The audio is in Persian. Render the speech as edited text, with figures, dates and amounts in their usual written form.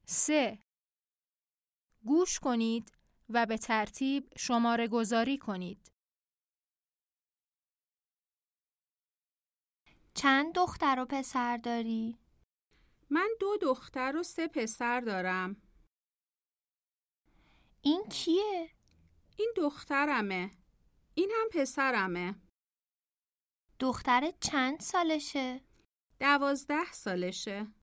3. گوش کنید و به ترتیب شماره گذاری کنید. چند دختر و پسر داری؟ من 2 دختر و 3 پسر دارم. این کیه؟ این دخترمه. این هم پسرمه. دخترت چند سالشه؟ 12 سالشه.